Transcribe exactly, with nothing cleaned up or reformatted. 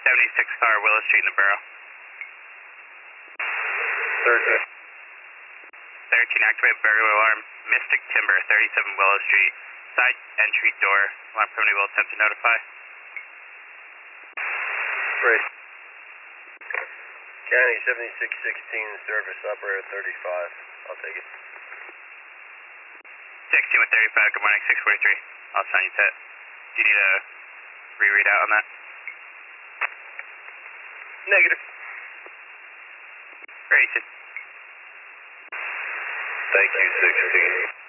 seventy-six car, Willow Street in the Borough. Thursday. thirteen, activate burglar alarm, Mystic Timber, thirty-seven Willow Street. Side entry door, alarm company will attempt to notify. Great. County seventy-six sixteen, service operator thirty-five. I'll take it. sixteen with thirty-five, good morning, six forty-three. I'll sign you set. Do you need a reread out on that? Negative. Great. Thank you, sixteen.